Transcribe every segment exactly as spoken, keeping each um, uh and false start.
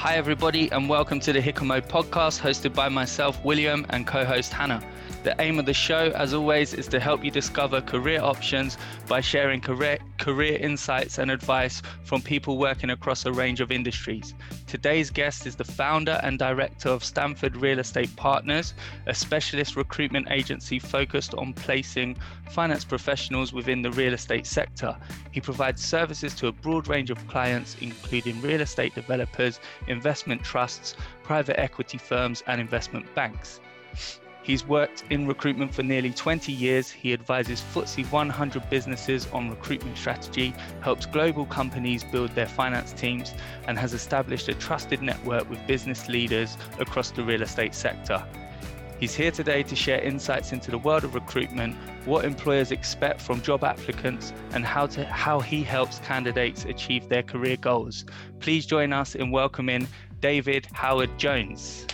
Hi everybody and welcome to the Hikomo podcast hosted by myself, William, and co-host Hannah. The aim of the show, as always, is to help you discover career options by sharing career, career insights and advice from people working across a range of industries. Today's guest is the founder and director of Stanford Real Estate Partners, a specialist recruitment agency focused on placing finance professionals within the real estate sector. He provides services to a broad range of clients, including real estate developers, investment trusts, private equity firms, and investment banks. He's worked in recruitment for nearly twenty years. He advises F T S E one hundred businesses on recruitment strategy, helps global companies build their finance teams, and has established a trusted network with business leaders across the real estate sector. He's here today to share insights into the world of recruitment, what employers expect from job applicants, and how to how he helps candidates achieve their career goals. Please join us in welcoming David Howard Jones.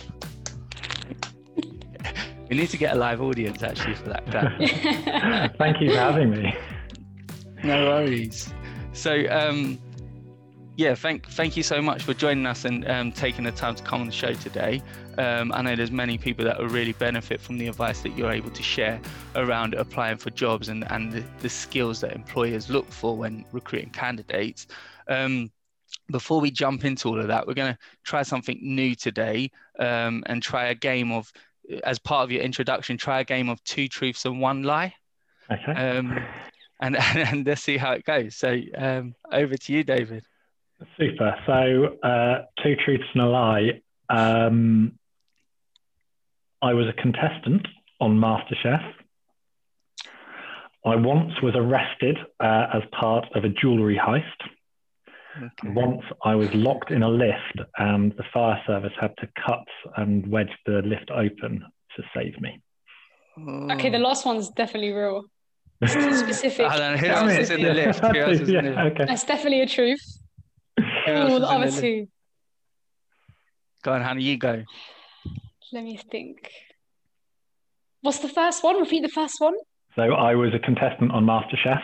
We need to get a live audience actually for that clap. Thank you for having me. No worries. So, um, yeah, thank thank you so much for joining us and um, taking the time to come on the show today. Um, I know there's many people that will really benefit from the advice that you're able to share around applying for jobs and, and the, the skills that employers look for when recruiting candidates. Um, before we jump into all of that, we're going to try something new today um, and try a game of, as part of your introduction, try a game of two truths and one lie. Okay. Um, and, and let's see how it goes. So um, over to you, David. Super. So uh, two truths and a lie. Um, I was a contestant on MasterChef. I once was arrested uh, as part of a jewellery heist. Okay. Once I was locked in a lift and the fire service had to cut and wedge the lift open to save me. Okay, the last one's definitely real. It's too specific. I don't know, who else is in the lift? Who else is in the lift? Okay. That's definitely a truth. Oh, the other two. Go on, Hannah, you go. Let me think. What's the first one? Repeat the first one. So I was a contestant on MasterChef.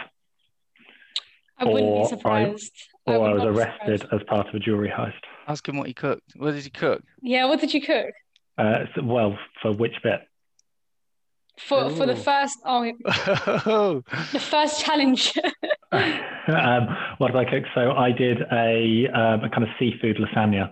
I wouldn't be surprised. I, or I, I was arrested surprised. as part of a jewellery heist. Ask him what he cooked. What did he cook? Yeah, what did you cook? Uh, so, well, for which bit? For Ooh. for the first, oh, the first challenge. um, what did I cook? So I did a, um, a kind of seafood lasagna.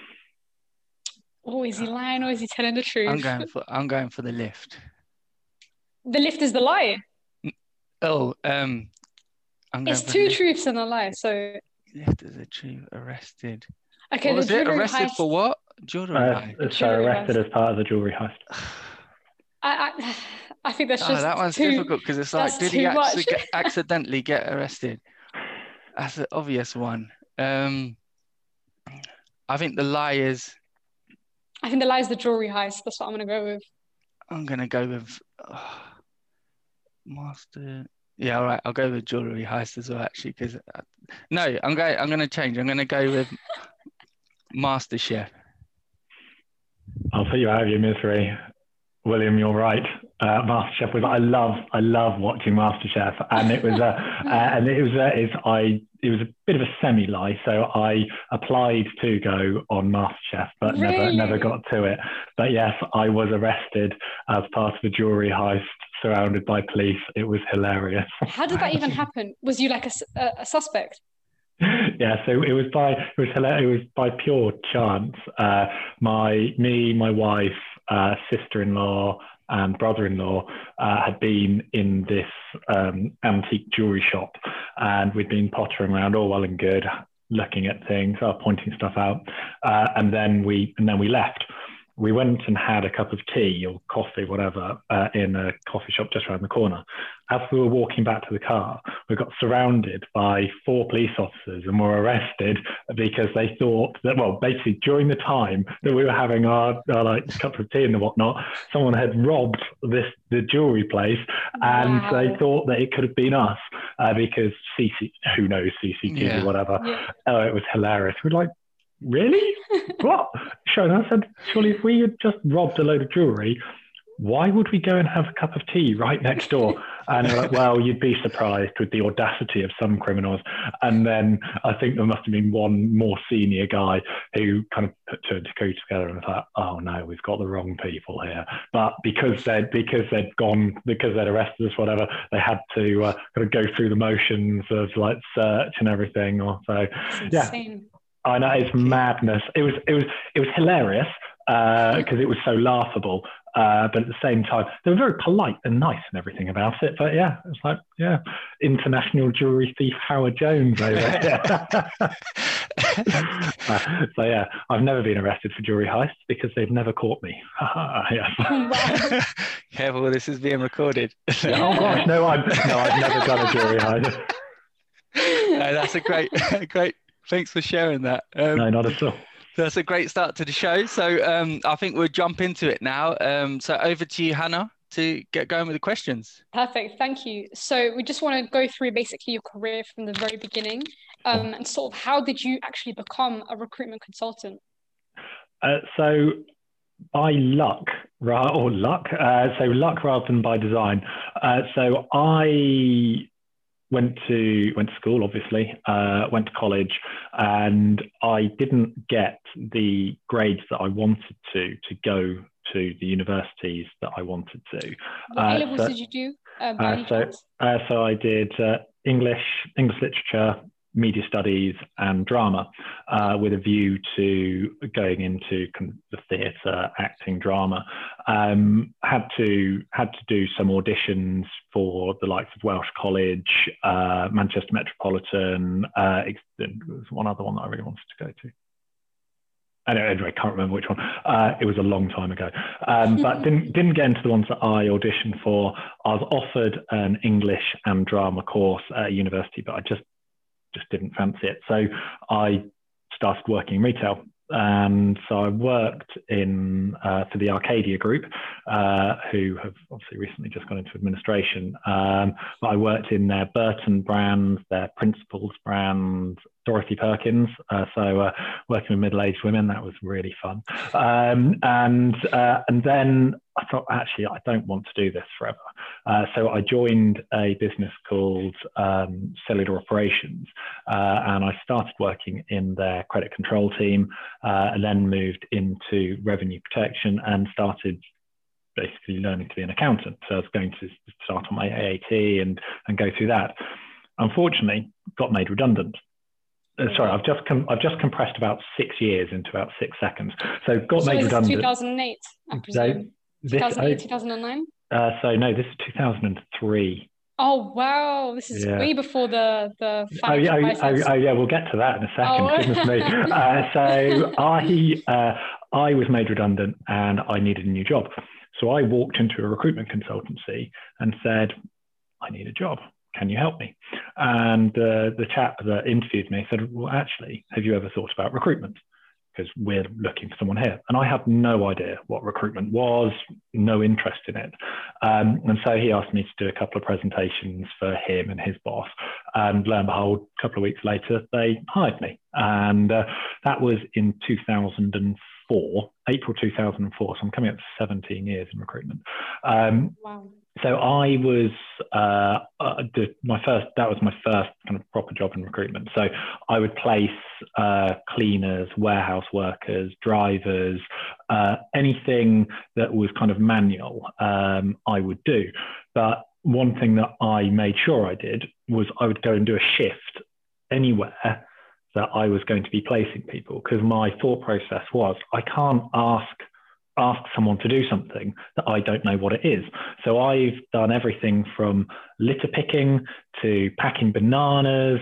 Oh, is he lying or is he telling the truth? I'm going for I'm going for the lift. The lift is the lie. Oh, um, I'm it's two truths and a lie. So lift is a truth. Arrested. Okay, what was the it? Arrested heist... for what? Jewelry uh, heist. So arrested heist. As part of the jewelry heist. I, I I think that's oh, just that one's too, difficult because it's like, did he actually get, accidentally get arrested? That's an obvious one. Um, I think the lie is. I think the lie is the jewelry heist. That's what I'm going to go with. I'm going to go with oh, master. Yeah, all right. I'll go with jewelry heist as well, actually, because uh, no, I'm going. I'm going to change. I'm going to go with MasterChef. I'll put you out of your misery, William. You're right. Uh, MasterChef was. I love. I love watching MasterChef, and it was a. uh, and it was. A, it's. I. It was a bit of a semi lie. So I applied to go on MasterChef, but really? never, never got to it. But yes, I was arrested as part of a jewelry heist, surrounded by police. It was hilarious. How did that even happen? Was you like a, a, a suspect? Yeah, so it was by it was hilarious. It was by pure chance. Uh, my me, my wife, uh, sister-in-law, and brother-in-law uh, had been in this um, antique jewelry shop, and we'd been pottering around all well and good, looking at things, uh, pointing stuff out, uh, and then we and then we left. We went and had a cup of tea or coffee, whatever, uh, in a coffee shop just around the corner. As we were walking back to the car, we got surrounded by four police officers and were arrested because they thought that, well, basically during the time that we were having our, our like cup of tea and whatnot, someone had robbed this the jewelry place, and wow. they thought that it could have been us uh, because C C, who knows, C C T V yeah. or whatever. Yeah. Oh, it was hilarious. We're like, really? What? Sure. And I said, surely if we had just robbed a load of jewellery, why would we go and have a cup of tea right next door? And they're like, well, you'd be surprised with the audacity of some criminals. And then I think there must have been one more senior guy who kind of put two and two together and was like, oh no, we've got the wrong people here. But because they'd, because they'd gone, because they'd arrested us, whatever, they had to uh, kind of go through the motions of like search and everything. Or so, yeah. I know, it's madness. It was, it was, it was hilarious because uh, it was so laughable. Uh, but at the same time, they were very polite and nice and everything about it. But yeah, it was like, yeah, international jewelry thief Howard Jones over there. uh, so yeah, I've never been arrested for jewelry heists because they've never caught me. Yeah. Careful, this is being recorded. Oh gosh, no, I've no, I've never done a jewelry heist. No, that's a great, great. Thanks for sharing that. Um, no, not at all. That's a great start to the show. So um, I think we'll jump into it now. Um, so over to you, Hannah, to get going with the questions. Perfect. Thank you. So we just want to go through basically your career from the very beginning um, and sort of how did you actually become a recruitment consultant? Uh, so by luck, or luck, uh, so luck rather than by design. Uh, so I... Went to went to school, obviously, uh, went to college, and I didn't get the grades that I wanted to to go to the universities that I wanted to. What uh, A-levels so, did you do? Uh, uh, so, uh, so I did uh, English, English literature, media studies, and drama, uh, with a view to going into the theatre, acting, drama. Um, had to had to do some auditions for the likes of Welsh College, uh, Manchester Metropolitan. Uh, there was one other one that I really wanted to go to. Anyway, anyway, I can't remember which one. Uh, it was a long time ago, um, but didn't didn't get into the ones that I auditioned for. I was offered an English and drama course at university, but I just just didn't fancy it. So I started working in retail. And so I worked in uh, for the Arcadia Group, uh, who have obviously recently just gone into administration. Um, but I worked in their Burton brand, their Principles brand, Dorothy Perkins. Uh, so uh, working with middle-aged women, that was really fun. Um, and uh, and then I thought, actually, I don't want to do this forever. Uh, so I joined a business called um, Cellular Operations, uh, and I started working in their credit control team, uh, and then moved into revenue protection and started basically learning to be an accountant. So I was going to start on my A A T and, and go through that. Unfortunately, got made redundant. Uh, sorry, I've just com- I've just compressed about six years into about six seconds. So got so made redundant. two thousand eight, I presume. So, two thousand eight, two thousand nine? Uh, so no, this is two thousand three. Oh wow, this is yeah. way before the the. Oh yeah, oh, oh, oh yeah, we'll get to that in a second. Oh. Goodness me. Uh, so I uh, I was made redundant and I needed a new job. So I walked into a recruitment consultancy and said, I need a job. Can you help me? And uh, the chap that interviewed me said, well, actually, have you ever thought about recruitment? Because we're looking for someone here. And I had no idea what recruitment was, no interest in it. Um, and so he asked me to do a couple of presentations for him and his boss. And lo and behold, a couple of weeks later, they hired me. And uh, that was in two thousand four, April two thousand four. So I'm coming up to seventeen years in recruitment. Um, wow. So I was, uh, uh, the, my first, that was my first kind of proper job in recruitment. So I would place uh, cleaners, warehouse workers, drivers, uh, anything that was kind of manual, um, I would do. But one thing that I made sure I did was I would go and do a shift anywhere that I was going to be placing people, because my thought process was, I can't ask ask someone to do something that I don't know what it is. So I've done everything from litter picking to packing bananas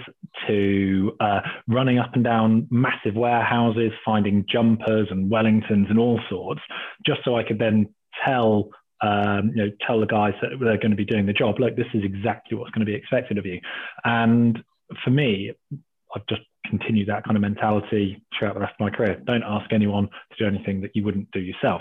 to uh, running up and down massive warehouses, finding jumpers and Wellingtons and all sorts, just so I could then tell um, you know, tell the guys that they're going to be doing the job, look, this is exactly what's going to be expected of you. And for me, I've just continue that kind of mentality throughout the rest of my career. Don't ask anyone to do anything that you wouldn't do yourself.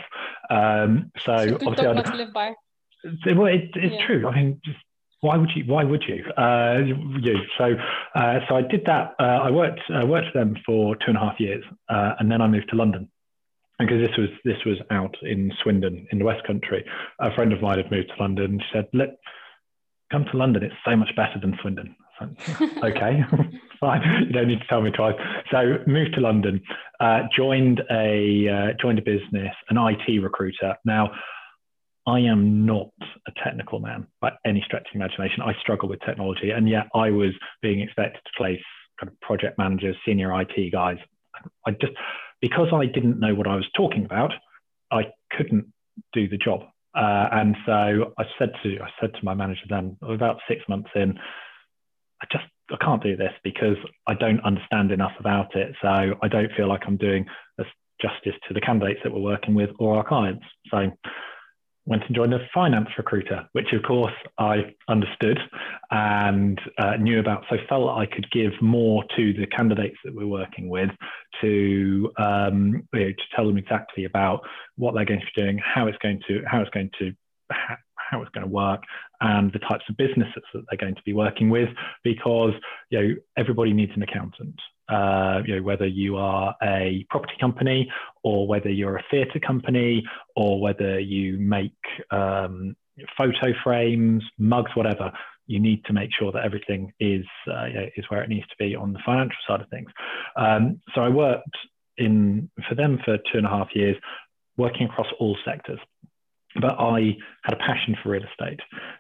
Um, so it's a good obviously, dogma to live by. Well, it, it's yeah. true. I mean, just, why would you? Why would you? Uh, you so, uh, so I did that. Uh, I worked uh, worked for them for two and a half years, uh, and then I moved to London. Because this was this was out in Swindon in the West Country. A friend of mine had moved to London. She said, "Let." come to London. It's so much better than Swindon. Okay, fine. You don't need to tell me twice. So moved to London, uh, joined a uh, joined a business, an I T recruiter. Now, I am not a technical man by any stretch of the imagination. I struggle with technology, and yet I was being expected to place kind of project managers, senior I T guys. I just, because I didn't know what I was talking about, I couldn't do the job. Uh, and so I said to I said to my manager then, about six months in, I just I can't do this because I don't understand enough about it. So I don't feel like I'm doing as justice to the candidates that we're working with or our clients. So went and joined a finance recruiter, which of course I understood and uh, knew about. So felt I could give more to the candidates that we're working with to, um, you know, to tell them exactly about what they're going to be doing, how it's going to, how it's going to, how it's going to work, and the types of businesses that they're going to be working with, because you know everybody needs an accountant. Uh, you know, whether you are a property company or whether you're a theatre company or whether you make um, photo frames, mugs, whatever, you need to make sure that everything is uh, you know, is where it needs to be on the financial side of things. Um, so I worked in for them for two and a half years, working across all sectors. But I had a passion for real estate.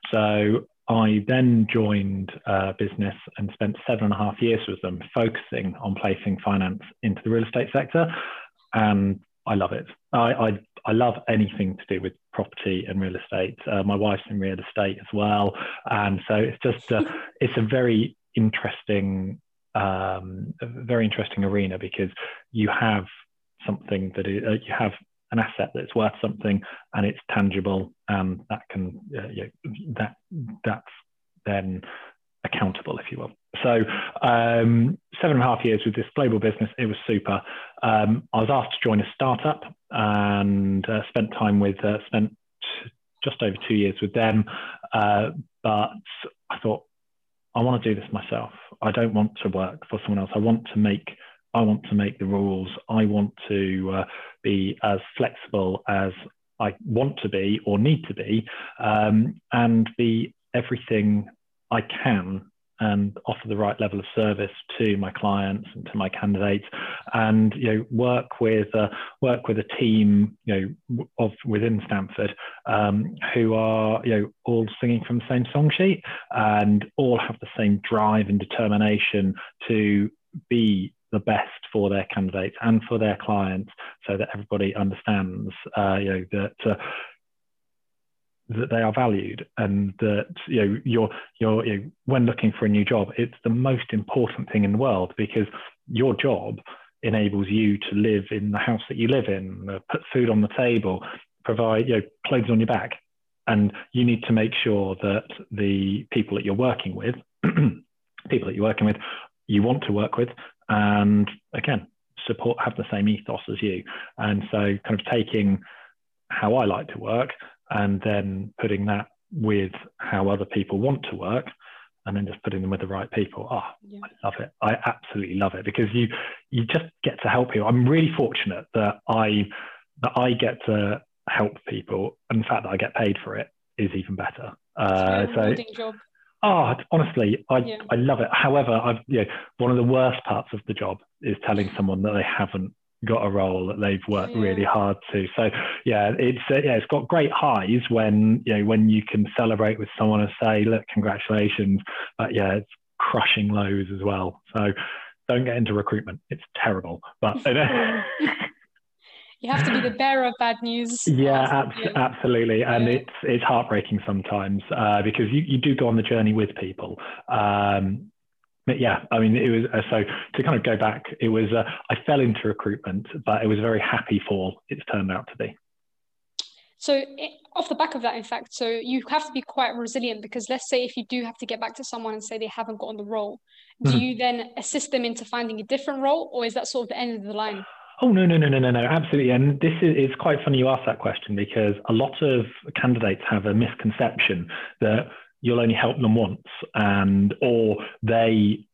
So I then joined a business and spent seven and a half years with them, focusing on placing finance into the real estate sector. And I love it. I, I, I love anything to do with property and real estate. Uh, my wife's in real estate as well. And so it's just, a, it's a very interesting, um, a very interesting arena, because you have something that is, uh, you have an asset that's worth something and it's tangible, and that can uh, you know, that that's then accountable, if you will. So um, seven and a half years with this global business, it was super. Um, I was asked to join a startup and uh, spent time with uh, spent just over two years with them, uh, but I thought, I want to do this myself. I don't want to work for someone else. I want to make I want to make the rules. I want to uh, be as flexible as I want to be or need to be, um, and be everything I can and offer the right level of service to my clients and to my candidates, and you know work with uh, work with a team you know of within Stamford um, who are you know all singing from the same song sheet and all have the same drive and determination to be the best for their candidates and for their clients, so that everybody understands, uh, you know, that uh, that they are valued, and that you know you're you're you know, when looking for a new job, it's the most important thing in the world, because your job enables you to live in the house that you live in, uh, put food on the table, provide you know clothes on your back, and you need to make sure that the people that you're working with, people that you're working with, you want to work with. And again, support, have the same ethos as you. And so kind of taking how I like to work and then putting that with how other people want to work, and then just putting them with the right people. Oh, yeah. I love it. I absolutely love it, because you you just get to help people. I'm really fortunate that I that I get to help people, and the fact that I get paid for it is even better. Uh, so job. Oh, honestly, I, yeah. I love it. However, I've, you know, one of the worst parts of the job is telling someone that they haven't got a role that they've worked yeah. really hard to. So yeah, it's uh, yeah, it's got great highs when you know when you can celebrate with someone and say, look, congratulations. But yeah, it's crushing lows as well. So don't get into recruitment; it's terrible. But you know. You have to be the bearer of bad news. Yeah, abs- absolutely. And yeah. it's it's heartbreaking sometimes uh, because you, you do go on the journey with people. Um, but yeah, I mean, it was uh, so to kind of go back, it was uh, I fell into recruitment, but it was a very happy fall it's turned out to be. So it, off the back of that, in fact, so you have to be quite resilient, because let's say if you do have to get back to someone and say they haven't gotten the role, do mm-hmm. you then assist them into finding a different role, or is that sort of the end of the line? Oh, no, no, no, no, no, no, absolutely. And this is it's quite funny you ask that question, because a lot of candidates have a misconception that you'll only help them once, and or they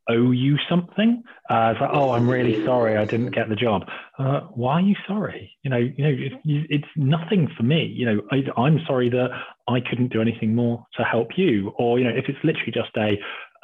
owe you something. Uh, it's like, oh, I'm really sorry, I didn't get the job. Uh, why are you sorry? You know, you know, it, it's nothing for me. You know, I, I'm sorry that I couldn't do anything more to help you. Or, you know, if it's literally just a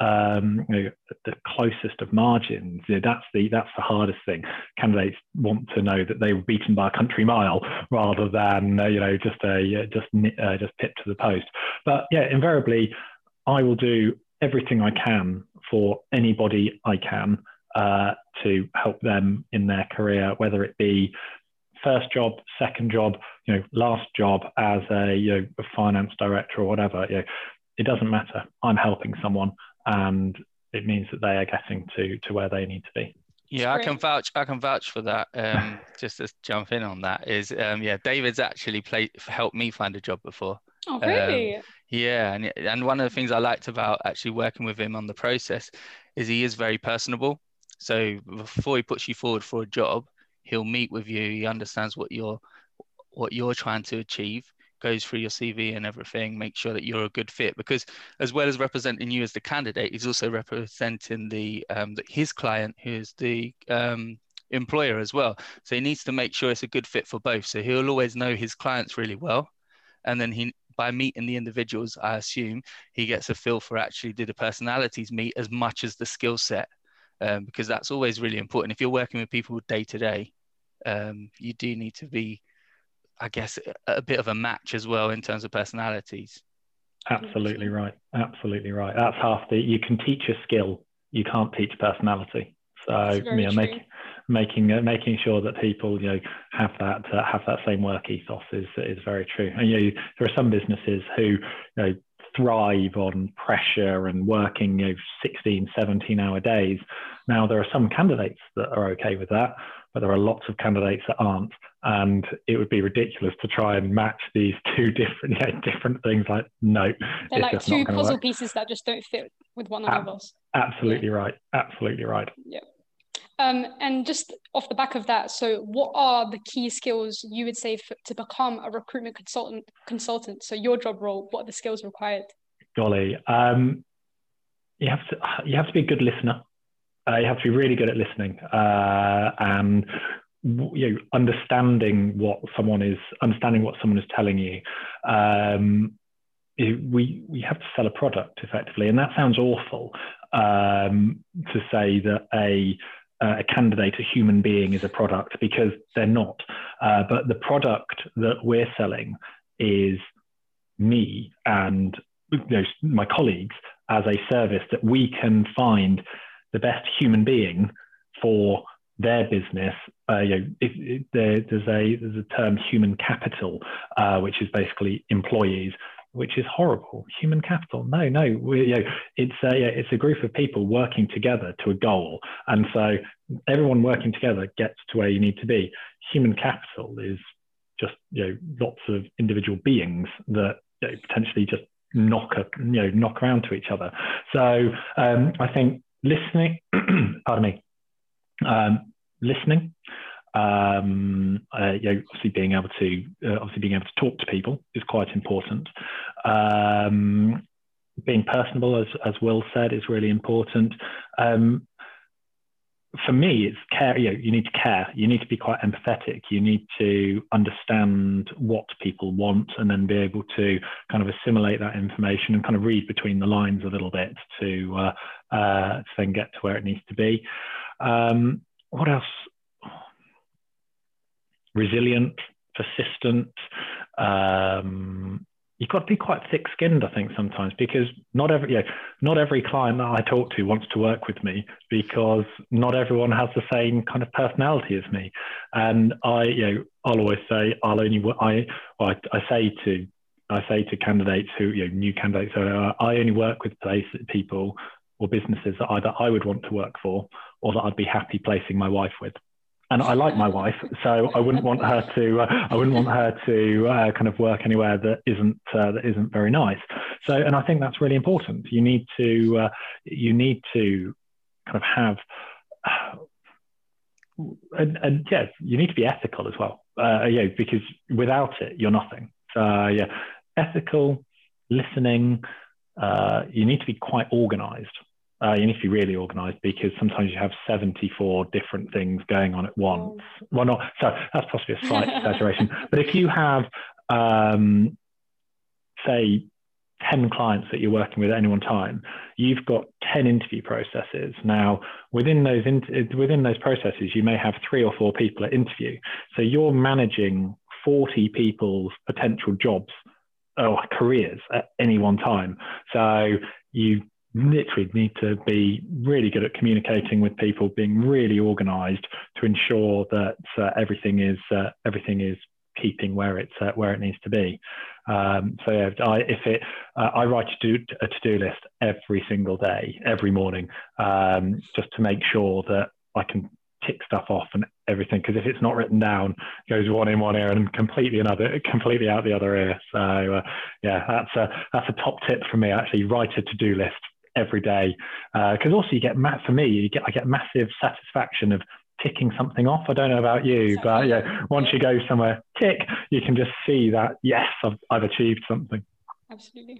um, you know, the closest of margins, you know, that's the that's the hardest thing. Candidates want to know that they were beaten by a country mile rather than uh, you know just a just uh, just pip to the post. But yeah, invariably, I will do everything I can for anybody I can uh, to help them in their career, whether it be first job, second job, you know, last job as a, you know, a finance director or whatever. You know, it doesn't matter. I'm helping someone, and it means that they are getting to to where they need to be. Yeah, I can vouch. I can vouch for that. Um, just to jump in on that is, um, yeah, David's actually played helped me find a job before. Oh, really? Um, yeah, and and one of the things I liked about actually working with him on the process is he is very personable. So before he puts you forward for a job, he'll meet with you. He understands what you're what you're trying to achieve, goes through your C V and everything, make sure that you're a good fit. Because as well as representing you as the candidate, he's also representing the, um, the his client, who's the um, employer as well. So he needs to make sure it's a good fit for both. So he'll always know his clients really well, and then he, by meeting the individuals, I assume he gets a feel for actually do the personalities meet as much as the skill set, um, because that's always really important. If you're working with people day to day, um, you do need to be, I guess, a bit of a match as well in terms of personalities. Absolutely right. Absolutely right. That's half the, you can teach a skill, you can't teach personality. So you know, make, making uh, making sure that people, you know, have that uh, have that same work ethos is is very true. And you know, there are some businesses who, you know, thrive on pressure and working, you know, sixteen, seventeen hour days. Now there are some candidates that are okay with that, but there are lots of candidates that aren't. And it would be ridiculous to try and match these two different, you know, different things. Like, no, they're like two puzzle work. pieces that just don't fit with one another. Absolutely yeah. right. Absolutely right. Yeah. Um, and just off the back of that, so what are the key skills you would say for, to become a recruitment consultant? Consultant. So your job role, what are the skills required? Golly, um, you have to you have to be a good listener. Uh, you have to be really good at listening uh, and you know understanding what someone is understanding what someone is telling you. Um, we we have to sell a product effectively, and that sounds awful um, to say that a Uh, a candidate, a human being, is a product, because they're not. Uh, but the product that we're selling is me and you know, my colleagues as a service that we can find the best human being for their business. Uh, you know, it, it, there, there's a there's a term, human capital, uh, which is basically employees, which is horrible. Human capital. No, no. We, you know, it's a it's a group of people working together to a goal, and so everyone working together gets to where you need to be. Human capital is just you know lots of individual beings that you know, potentially just knock a, you know knock around to each other. So um, I think listening. pardon me. Um, listening. Um, uh, you know, obviously being able to uh, obviously being able to talk to people is quite important. Um, being personable, as as Will said, is really important. Um, for me, it's care. You know, you need to care. You need to be quite empathetic. You need to understand what people want, and then be able to kind of assimilate that information and kind of read between the lines a little bit to uh, uh, to then get to where it needs to be. Um, what else? Resilient, persistent. Um, you've got to be quite thick-skinned, I think, sometimes, because not every, you know, not every client that I talk to wants to work with me, because not everyone has the same kind of personality as me. And I, you know, I'll always say, I'll only, I, well, I, I say to, I say to candidates who, you know, new candidates, uh, I only work with place people or businesses that either I would want to work for or that I'd be happy placing my wife with. And I like my wife, so I wouldn't want her to. Uh, I wouldn't want her to uh, kind of work anywhere that isn't uh, that isn't very nice. So, and I think that's really important. You need to. Uh, you need to kind of have. Uh, and, and yes, you need to be ethical as well. Uh, yeah, because without it, you're nothing. So uh, yeah, ethical, listening. Uh, you need to be quite organised. Uh, you need to be really organized, because sometimes you have seventy-four different things going on at once. Oh. Well, not so that's possibly a slight exaggeration, but if you have, um, say, ten clients that you're working with at any one time, you've got ten interview processes. Now, within those in- within those processes, you may have three or four people at interview. So you're managing forty people's potential jobs or careers at any one time. So you literally need to be really good at communicating with people, being really organized to ensure that uh, everything is uh, everything is keeping where it's uh, where it needs to be. Um, so yeah, I, if it, uh, I write a to-do, a to-do list every single day, every morning, um, just to make sure that I can tick stuff off and everything. Because if it's not written down, it goes one in one ear and completely another, completely out the other ear. So uh, yeah, that's a that's a top tip for me. Actually, write a to-do list every day, because uh, also you get ma- for me, you get I get massive satisfaction of ticking something off. I don't know about you, exactly. But yeah, once you go somewhere, tick, you can just see that, yes, I've, I've achieved something. Absolutely.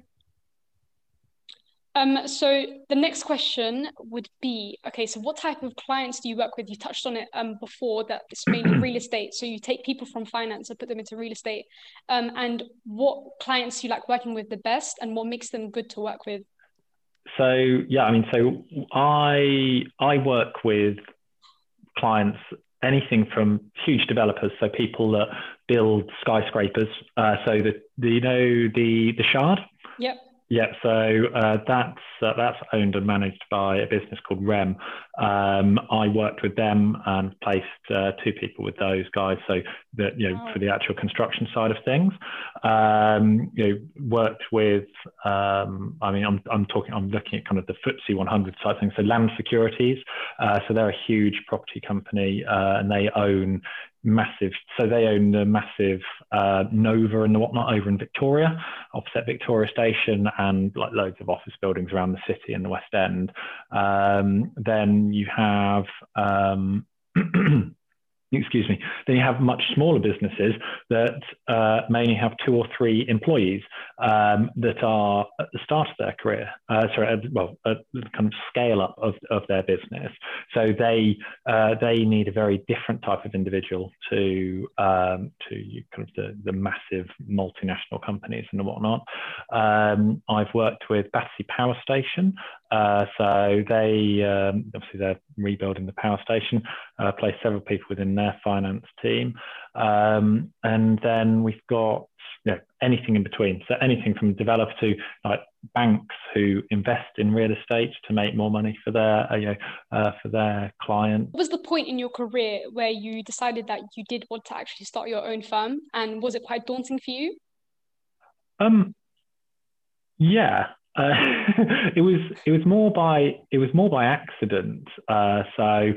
Um, so the next question would be, okay, so what type of clients do you work with? You touched on it um, before, that it's mainly real estate. So you take people from finance and put them into real estate. Um, and what clients do you like working with the best, and what makes them good to work with? So, yeah, I mean, so I I work with clients, anything from huge developers, so people that build skyscrapers. Uh, so the, the you know the the Shard. Yep. Yeah, so uh, that's uh, that's owned and managed by a business called REM. Um, I worked with them and placed uh, two people with those guys. So that, you know, wow. For the actual construction side of things, um, you know, worked with. Um, I mean, I'm I'm talking. I'm looking at kind of the F T S E one hundred side of things. So Land Securities. Uh, so they're a huge property company, uh, and they own. Massive, so they own the massive uh, Nova and the whatnot over in Victoria, opposite Victoria Station, and like loads of office buildings around the city and the West End. Um, then you have, um, excuse me, then you have much smaller businesses that uh, mainly have two or three employees um, that are at the start of their career, uh, sorry, uh, well, at the kind of scale up of, of their business. So they uh, they need a very different type of individual to um, to kind of the, the massive multinational companies and whatnot. Um, I've worked with Battersea Power Station. Uh, so they, um, obviously they're rebuilding the power station, uh, placed several people within their finance team. Um, and then we've got, you know, anything in between. So anything from developer to like banks who invest in real estate to make more money for their, uh, you know, uh, for their clients. What was the point in your career where you decided that you did want to actually start your own firm? And was it quite daunting for you? Um, yeah. Uh, it was it was more by it was more by accident. Uh, so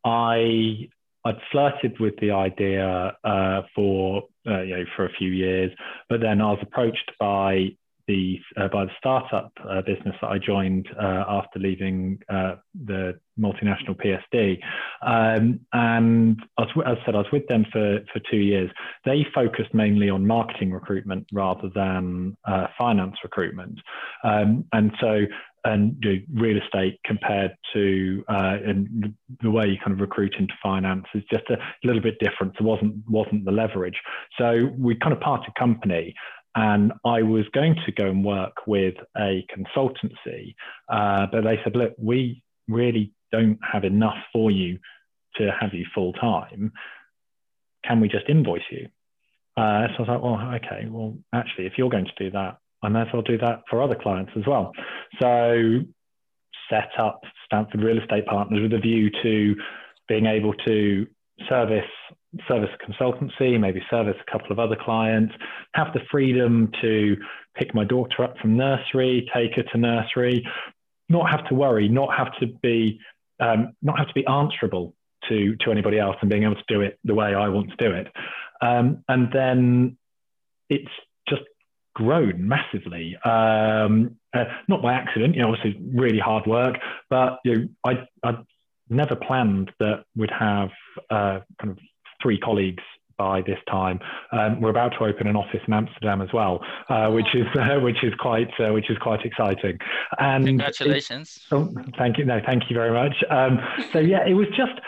I I'd flirted with the idea uh, for uh, you know for a few years, but then I was approached by the uh, by the startup uh, business that I joined uh, after leaving uh, the multinational P S D, um, and I was, as I said, I was with them for for two years. They focused mainly on marketing recruitment rather than uh, finance recruitment, um, and so. And you know, real estate compared to uh, and the way you kind of recruit into finance is just a little bit different. So wasn't wasn't the leverage. So we kind of parted company. And I was going to go and work with a consultancy, uh, but they said, look, we really don't have enough for you to have you full time. Can we just invoice you? Uh, so I was like, well, okay, well, actually, if you're going to do that, I may as well do that for other clients as well. So set up Stamford Real Estate Partners with a view to being able to service service a consultancy, maybe service a couple of other clients, have the freedom to pick my daughter up from nursery, take her to nursery, not have to worry, not have to be, um, not have to be answerable to, to anybody else, and being able to do it the way I want to do it. Um, and then it's just grown massively, um, uh, not by accident, you know, obviously really hard work, but you know, I, I never planned that we'd have uh, kind of three colleagues by this time. Um, we're about to open an office in Amsterdam as well, uh, which is uh, which is quite uh, which is quite exciting. And congratulations! It, oh, thank you. No, thank you very much. Um, so yeah, it was just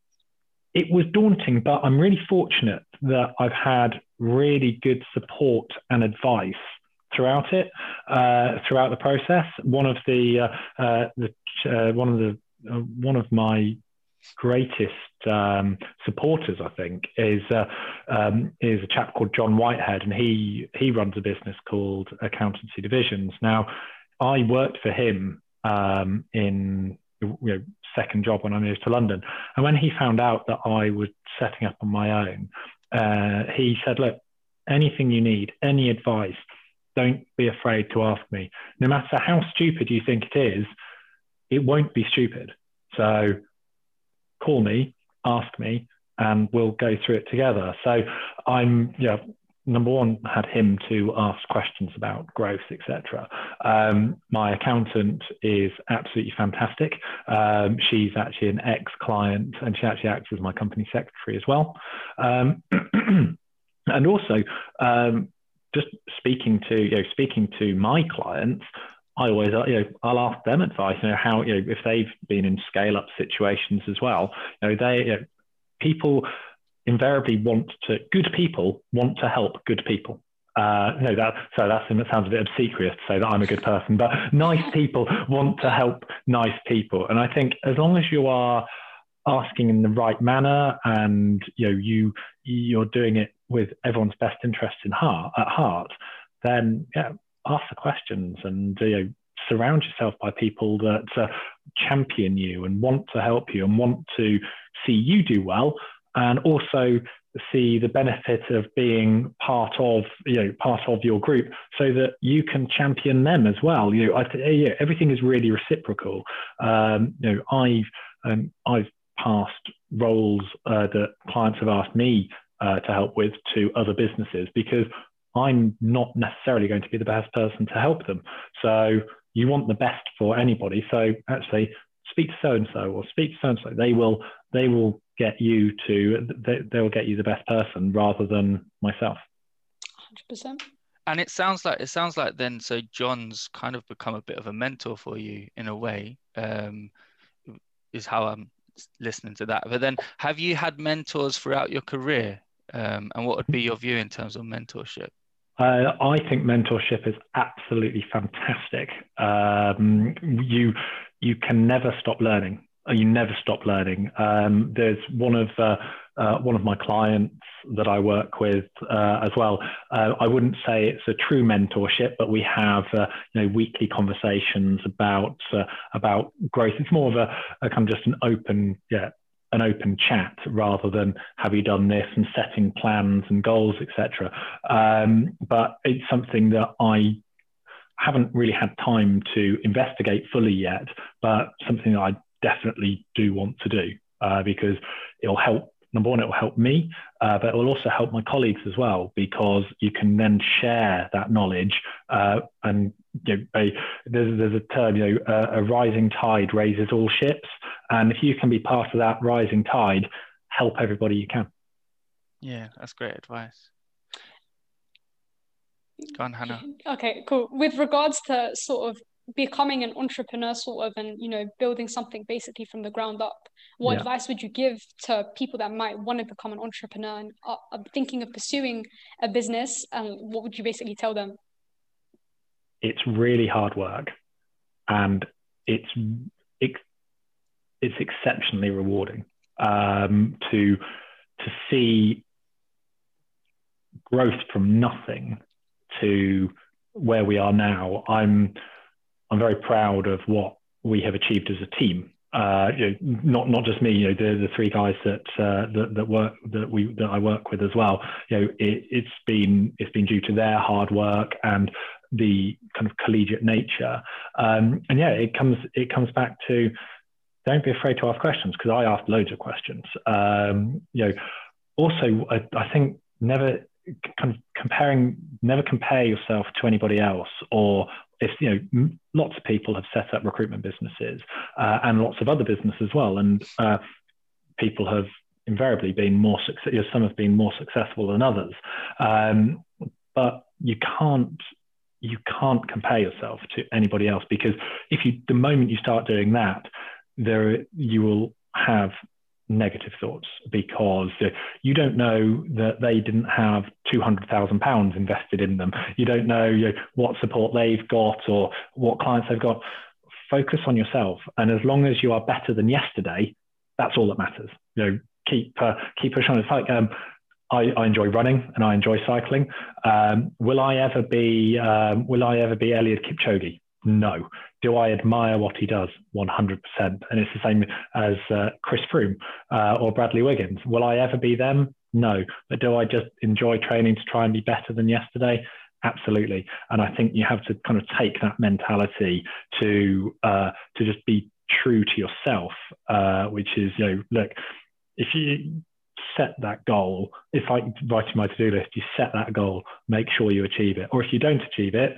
it was daunting, but I'm really fortunate that I've had really good support and advice throughout it, uh, throughout the process. One of the, uh, uh, the uh, one of the uh, one of my greatest um, supporters, I think, is uh, um, is a chap called John Whitehead, and he he runs a business called Accountancy Divisions. Now, I worked for him um, in you know second job when I moved to London, and when he found out that I was setting up on my own, uh, he said, "Look, anything you need, any advice, don't be afraid to ask me. No matter how stupid you think it is, it won't be stupid. So call me, ask me, and we'll go through it together." So I'm, yeah, number one, had him to ask questions about growth, et cetera. Um, my accountant is absolutely fantastic. Um, she's actually an ex-client, and she actually acts as my company secretary as well. Um, and also, um, just speaking to, you know, speaking to my clients, I always, you know, I'll ask them advice, you know, how, you know, if they've been in scale-up situations as well, you know, they, you know, people invariably want to, good people want to help good people. Uh, no, that, so that's, that sounds a bit obsequious to say that I'm a good person, but nice people want to help nice people. And I think as long as you are asking in the right manner and, you know, you, you're doing it with everyone's best interest in heart, at heart, then yeah, ask the questions and, you know, surround yourself by people that uh, champion you and want to help you and want to see you do well, and also see the benefit of being part of, you know, part of your group, so that you can champion them as well. You know, I th- yeah, everything is really reciprocal. Um, you know, I've um, I've passed roles uh, that clients have asked me uh, to help with to other businesses because I'm not necessarily going to be the best person to help them. So you want the best for anybody. So actually speak to so-and-so or speak to so-and-so. They will, they will get you to, they, they will get you the best person rather than myself. one hundred percent. And it sounds like, it sounds like then, so John's kind of become a bit of a mentor for you in a way, um, is how I'm listening to that. But then have you had mentors throughout your career? Um, and what would be your view in terms of mentorship? Uh, I think mentorship is absolutely fantastic. Um, you you can never stop learning. You never stop learning. Um, there's one of uh, uh, one of my clients that I work with uh, as well. Uh, I wouldn't say it's a true mentorship, but we have uh, you know weekly conversations about uh, about growth. It's more of a, a kind of just an open yeah. an open chat rather than have you done this and setting plans and goals, et cetera. Um, but it's something that I haven't really had time to investigate fully yet, but something that I definitely do want to do uh, because it'll help. Number one, it will help me, uh, but it will also help my colleagues as well, because you can then share that knowledge. Uh, and you know, a, there's, there's a term, you know, uh, a rising tide raises all ships. And if you can be part of that rising tide, help everybody you can. Yeah, that's great advice. Go on, Hannah. Okay, cool. With regards to sort of becoming an entrepreneur sort of, and, you know, building something basically from the ground up, what yeah. advice would you give to people that might want to become an entrepreneur and are, are thinking of pursuing a business? And what would you basically tell them? It's really hard work, and it's it, it's exceptionally rewarding um, to to see growth from nothing to where we are now. I'm I'm very proud of what we have achieved as a team. Uh, you know, not not just me. You know, the, the three guys that uh, that that work that we that I work with as well. You know, it, it's been it's been due to their hard work and the kind of collegiate nature. Um, and yeah, it comes it comes back to, don't be afraid to ask questions, because I asked loads of questions. Um, you know, also I, I think never kind of comparing, never compare yourself to anybody else, or if, you know, lots of people have set up recruitment businesses uh, and lots of other businesses as well. And uh, people have, invariably been more success. You know, some have been more successful than others, um, but you can't you can't compare yourself to anybody else, because if you the moment you start doing that, there you will have negative thoughts, because you don't know that they didn't have two hundred thousand pounds invested in them. You don't know, you know what support they've got or what clients they've got. Focus on yourself, and as long as you are better than yesterday, that's all that matters. You know, keep uh, keep pushing on. It's like um, I, I enjoy running and I enjoy cycling. Um, will I ever be um, Will I ever be Eliud Kipchoge? No. Do I admire what he does? one hundred percent. And it's the same as uh, Chris Froome uh, or Bradley Wiggins. Will I ever be them? No. But do I just enjoy training to try and be better than yesterday? Absolutely. And I think you have to kind of take that mentality to uh, to just be true to yourself, uh, which is, you know, look, if you set that goal, it's like writing my to-do list. You set that goal, make sure you achieve it. Or if you don't achieve it,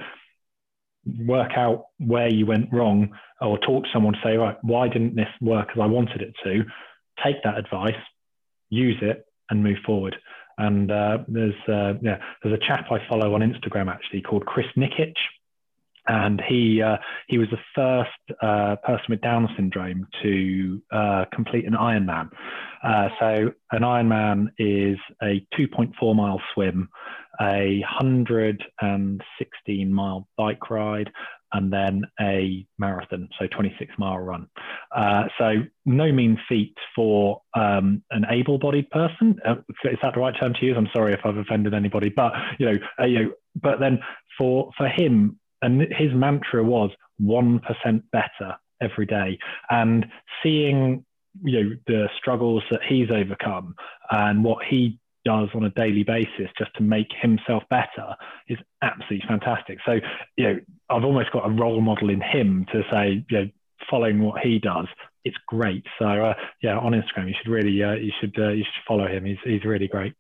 work out where you went wrong, or talk to someone to say, right, why didn't this work as I wanted it to? Take that advice, use it, and move forward. And uh, there's uh, yeah, there's a chap I follow on Instagram actually called Chris Nikic, and he uh, he was the first uh, person with Down syndrome to uh, complete an Ironman. Uh, so an Ironman is a two point four mile swim, a one hundred sixteen mile bike ride, and then a marathon, so twenty-six mile run. Uh, so no mean feat for um, an able-bodied person. Uh, is that the right term to use? I'm sorry if I've offended anybody, but you know, uh, you know, but then for for him, and his mantra was one percent better every day, and seeing, you know, the struggles that he's overcome and what he does on a daily basis just to make himself better is absolutely fantastic. So, you know, I've almost got a role model in him to say, you know, following what he does, it's great. So, uh, yeah, on Instagram, you should really, uh, you should, uh, you should follow him. He's he's really great.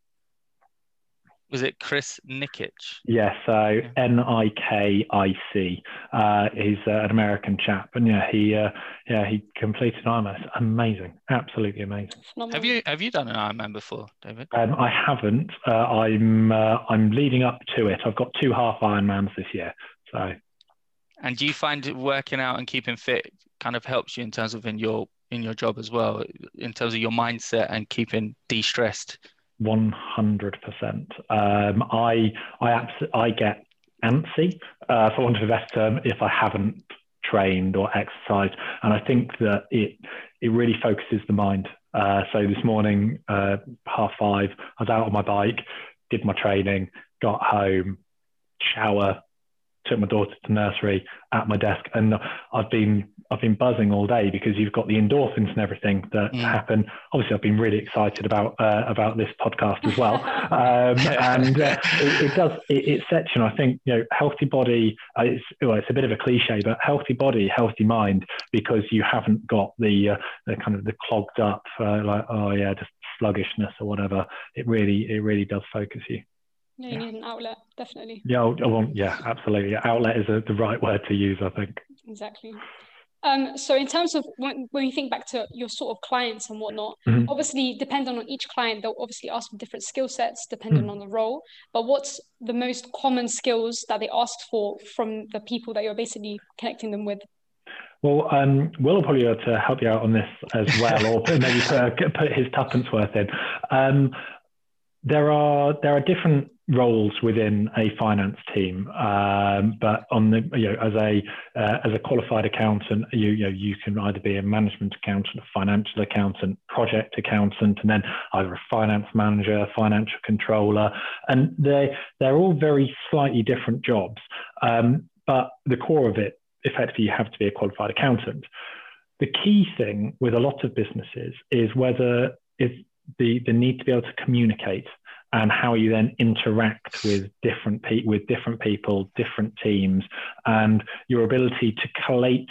Was it Chris Nikic? Yes, so yeah. N I K I C. Uh, he's uh, an American chap, and yeah, he uh, yeah he completed an Ironman. It's amazing, absolutely amazing. Have you have you done an Ironman before, David? Um, I haven't. Uh, I'm uh, I'm leading up to it. I've got two half Ironmans this year. So. And do you find it working out and keeping fit kind of helps you in terms of in your in your job as well, in terms of your mindset and keeping de-stressed? one hundred percent. Um, I I abs- I get antsy, uh, for want of a better term, if I haven't trained or exercised, and I think that it it really focuses the mind. Uh, so this morning, uh, half five, I was out on my bike, did my training, got home, shower, took my daughter to nursery, at my desk, and I've been I've been buzzing all day because you've got the endorphins and everything that mm. happen. Obviously, I've been really excited about uh, about this podcast as well, um, and uh, it, it does it, it sets you. I think, you know, healthy body. Uh, it's well, it's a bit of a cliche, but healthy body, healthy mind, because you haven't got the uh, the kind of the clogged up uh, like oh yeah, just sluggishness or whatever. It really it really does focus you. Yeah, you need an outlet, definitely. Yeah, I want, yeah, absolutely. Outlet is a, the right word to use, I think. Exactly. Um, so in terms of when, when you think back to your sort of clients and whatnot, mm-hmm. obviously depending on each client, they'll obviously ask for different skill sets depending mm-hmm. on the role. But what's the most common skills that they ask for from the people that you're basically connecting them with? Well, um, Will will probably be able to help you out on this as well, or maybe put, put his tuppence worth in. Um, there are there are different roles within a finance team, um, but on the you know as a uh, as a qualified accountant, you you know you can either be a management accountant, a financial accountant, project accountant, and then either a finance manager, financial controller, and they they're all very slightly different jobs. Um, but the core of it, effectively, you have to be a qualified accountant. The key thing with a lot of businesses is whether is the the need to be able to communicate, and how you then interact with different pe- with different people, different teams, and your ability to collate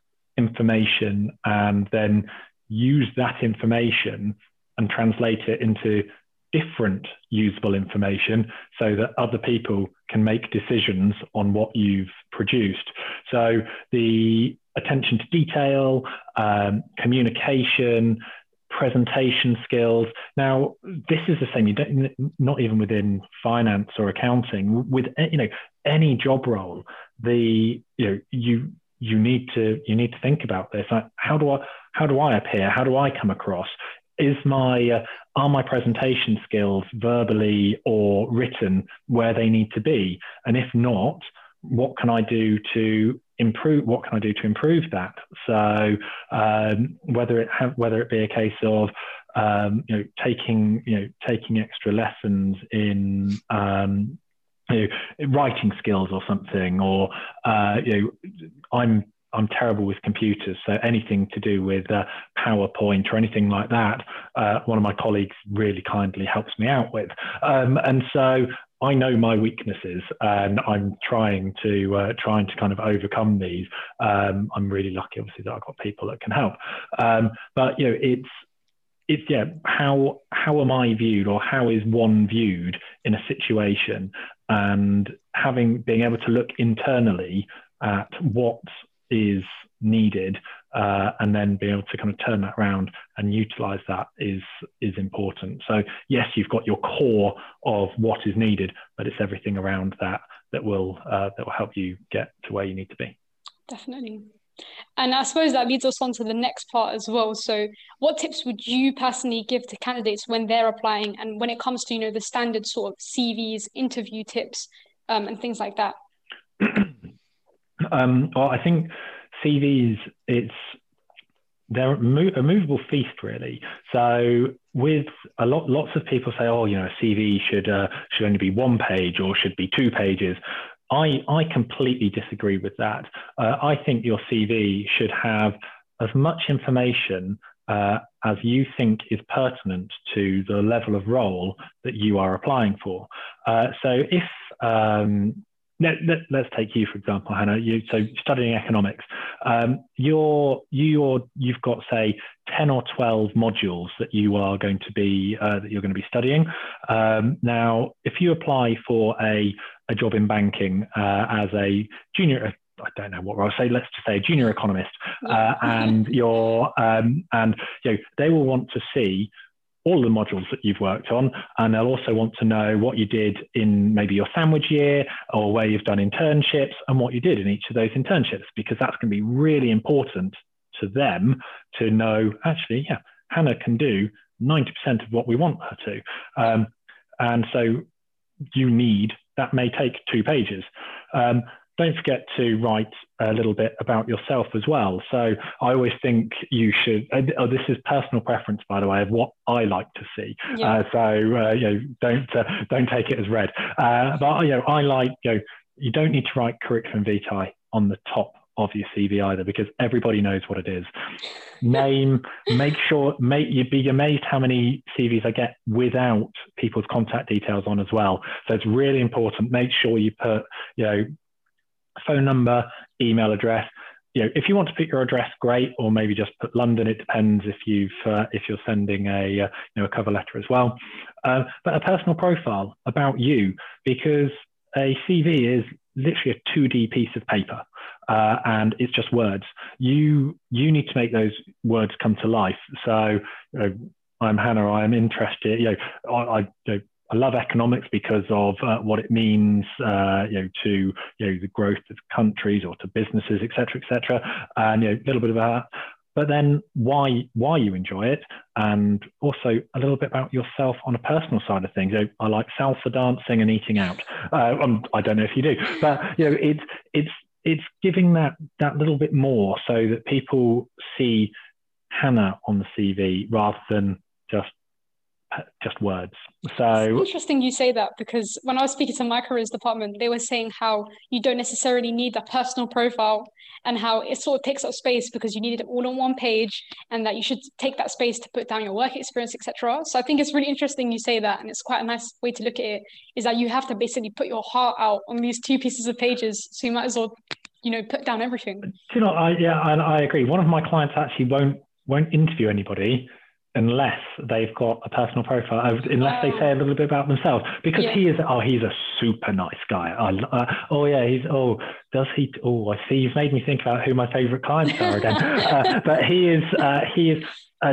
information and then use that information and translate it into different usable information so that other people can make decisions on what you've produced. So the attention to detail, um, communication, presentation skills. Now, this is the same. You don't, not even within finance or accounting. With you know any job role, the you know you you need to you need to think about this. Like, how do I how do I appear? How do I come across? Is my uh, are my presentation skills verbally or written where they need to be? And if not, what can I do to improve? What can I do to improve that? So um, whether it have, whether it be a case of um, you know taking you know taking extra lessons in um, you know, writing skills or something, or uh, you know I'm I'm terrible with computers, so anything to do with uh, PowerPoint or anything like that, uh, one of my colleagues really kindly helps me out with. Um, and so I know my weaknesses, and I'm trying to uh, trying to kind of overcome these. Um, I'm really lucky, obviously, that I've got people that can help. Um, but you know, it's it's yeah, how how am I viewed, or how is one viewed in a situation, and having being able to look internally at what is needed, uh, and then be able to kind of turn that around and utilize that is is important. So yes, you've got your core of what is needed, but it's everything around that that will uh, that will help you get to where you need to be. Definitely. And I suppose that leads us on to the next part as well. So what tips would you personally give to candidates when they're applying, and when it comes to, you know, the standard sort of C Vs, interview tips, um, and things like that? Um, well, I think C Vs, it's they're a movable feast, really. So with a lot, lots of people say, oh, you know, a C V should uh, should only be one page or should be two pages. I I completely disagree with that. Uh, I think your C V should have as much information uh, as you think is pertinent to the level of role that you are applying for. Uh, so if um, Let, let, let's take you, for example, Hannah. You, so studying economics, um, you're, you're, you've got, say, ten or twelve modules that you are going to be, uh, that you're going to be studying. Um, now, if you apply for a, a job in banking uh, as a junior, I don't know what I'll say, let's just say a junior economist, uh, and you're, um, and you know, they will want to see all the modules that you've worked on, and they'll also want to know what you did in maybe your sandwich year, or where you've done internships, and what you did in each of those internships, because that's going to be really important to them to know, actually, yeah, Hannah can do ninety percent of what we want her to. Um, and so you need, that may take two pages. Um, Don't forget to write a little bit about yourself as well. So I always think you should, oh, this is personal preference, by the way, of what I like to see. Yeah. Uh, so, uh, you know, don't, uh, don't take it as read. Uh, but, you know, I like, you know, you don't need to write curriculum vitae on the top of your C V either, because everybody knows what it is. Name, make sure, make, you'd be amazed how many C Vs I get without people's contact details on as well. So it's really important. Make sure you put, you know, phone number, email address. You know, if you want to put your address, great, or maybe just put London. It depends if you've uh, if you're sending a uh, you know a cover letter as well. Uh, but a personal profile about you, because a C V is literally a two D piece of paper, uh, and it's just words. You you need to make those words come to life. So you know, I'm Hannah. I am interested. You know, I, I you know, I love economics because of uh, what it means, uh, you know, to you know the growth of countries or to businesses, et cetera, et cetera, and you know, a little bit about that. But then why why you enjoy it, and also a little bit about yourself on a personal side of things. You know, I like salsa dancing and eating out. Uh, um, I don't know if you do, but you know, it's it's it's giving that that little bit more so that people see Hannah on the C V rather than just. just words. So it's interesting you say that, because when I was speaking to my careers department, they were saying how you don't necessarily need a personal profile, and how it sort of takes up space because you need it all on one page, and that you should take that space to put down your work experience, et cetera. So I think it's really interesting you say that, and it's quite a nice way to look at it, is that you have to basically put your heart out on these two pieces of pages, so you might as well, you know, put down everything. Do you know, I, yeah, and I agree. One of my clients actually won't won't interview anybody unless they've got a personal profile, unless they say a little bit about themselves, because yeah. he is, oh, he's a super nice guy. I, uh, oh yeah, he's, oh, does he, oh, I see, you've made me think about who my favorite clients are again. uh, but he is, uh, he is an,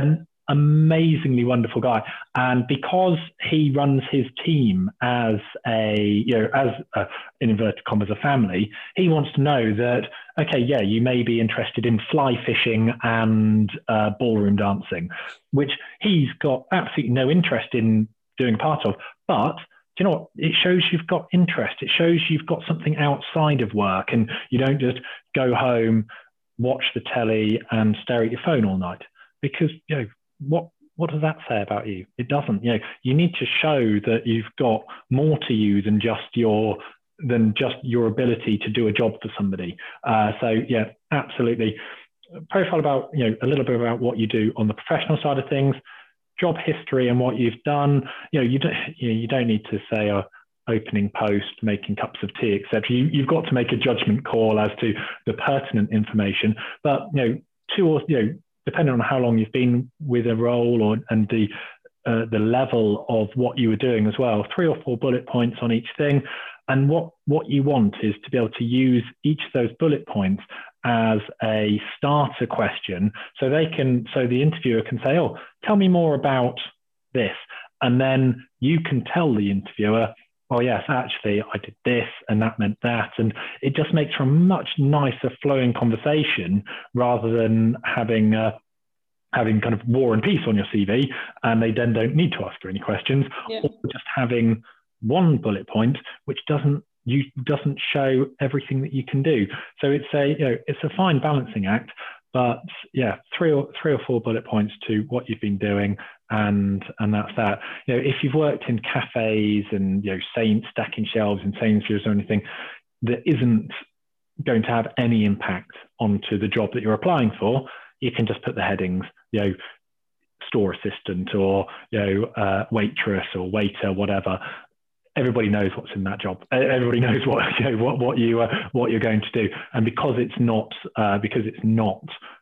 amazingly wonderful guy. And because he runs his team as a, you know, as a, in inverted commas, a family, he wants to know that, okay, yeah, you may be interested in fly fishing and uh, ballroom dancing, which he's got absolutely no interest in doing part of. But do you know what? It shows you've got interest. It shows you've got something outside of work, and you don't just go home, watch the telly and stare at your phone all night. Because, you know, what what does that say about you? It doesn't. You know, you need to show that you've got more to you than just your than just your ability to do a job for somebody. Uh, so yeah, absolutely. Profile about, you know, a little bit about what you do on the professional side of things, job history and what you've done. You know, you don't you know, you don't need to say a opening post, making cups of tea, et cetera. You, you've got to make a judgment call as to the pertinent information. But, you know, two or, you know, depending on how long you've been with a role or and the uh, the level of what you were doing as well, three or four bullet points on each thing. And what, what you want is to be able to use each of those bullet points as a starter question. So they can, so the interviewer can say, oh, tell me more about this. And then you can tell the interviewer, oh yes, actually I did this and that meant that. And it just makes for a much nicer flowing conversation rather than having uh, having kind of war and peace on your C V and they then don't need to ask you any questions, yeah. Or just having one bullet point which doesn't you doesn't show everything that you can do. So it's a you know it's a fine balancing act. But yeah, three or three or four bullet points to what you've been doing, and and that's that. You know, if you've worked in cafes and you know, Saint stacking shelves in Sainsbury's or anything, that isn't going to have any impact onto the job that you're applying for, you can just put the headings, you know, store assistant or you know, uh, waitress or waiter, whatever. Everybody knows what's in that job. Everybody knows what you know, what what you uh, what you're going to do, and because it's not uh, because it's not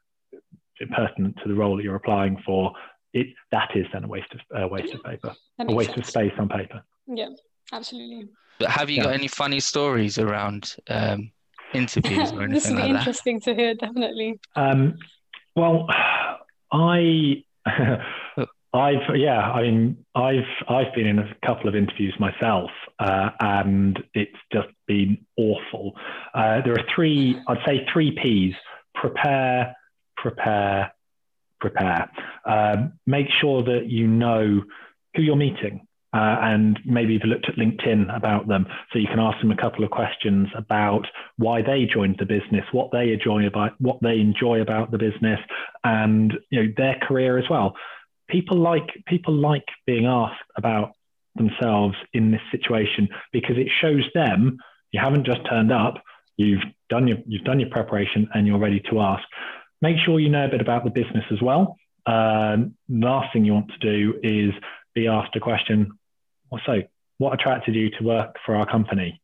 pertinent to the role that you're applying for, it that is then a waste of uh, waste of paper, a waste sense. of space on paper. Yeah, absolutely. But have you yeah. got any funny stories around um, interviews or anything This would be like interesting that? to hear, definitely. Um, well, I. I've yeah, I mean, I've I've been in a couple of interviews myself, uh, and it's just been awful. Uh, there are three, I'd say three P's: prepare, prepare, prepare. Um, make sure that you know who you're meeting, uh, and maybe you've looked at LinkedIn about them, so you can ask them a couple of questions about why they joined the business, what they enjoy about what they enjoy about the business, and you know their career as well. People like people like being asked about themselves in this situation because it shows them you haven't just turned up, you've done your you've done your preparation and you're ready to ask. Make sure you know a bit about the business as well. Um, the last thing you want to do is be asked a question, well, so what attracted you to work for our company?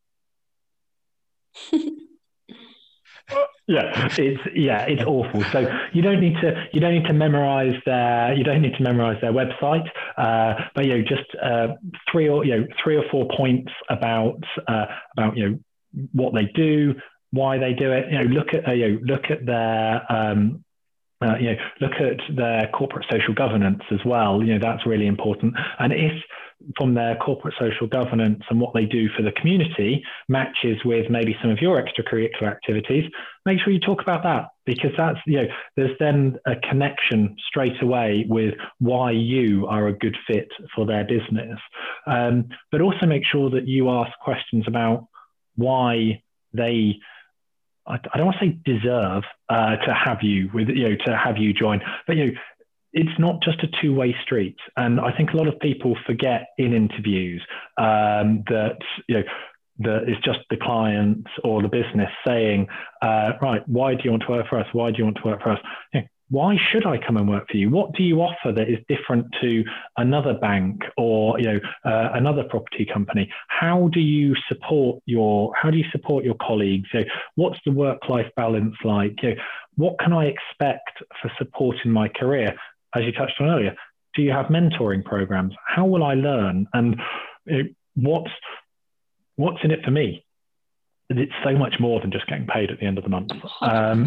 Yeah, it's yeah, it's awful. So you don't need to you don't need to memorize their you don't need to memorize their website, uh, but you know just uh, three or you know three or four points about uh, about you know what they do, why they do it. You know, look at uh, you know look at their um, uh, you know look at their corporate social governance as well. You know that's really important. And if from their corporate social governance and what they do for the community matches with maybe some of your extracurricular activities, make sure you talk about that, because that's, you know, there's then a connection straight away with why you are a good fit for their business. Um, but also make sure that you ask questions about why they, I, I don't want to say deserve uh, to have you with, you know, to have you join, but, you know, it's not just a two-way street. And I think a lot of people forget in interviews um, that, you know, that it's just the client or the business saying, uh, right, why do you want to work for us? Why do you want to work for us? You know, why should I come and work for you? What do you offer that is different to another bank or, you know, uh, another property company? How do you support your, how do you support your colleagues? You know, what's the work-life balance like? You know, what can I expect for support in my career? As you touched on earlier, do you have mentoring programs? How will I learn? And you know, what's what's in it for me? It's so much more than just getting paid at the end of the month. Um,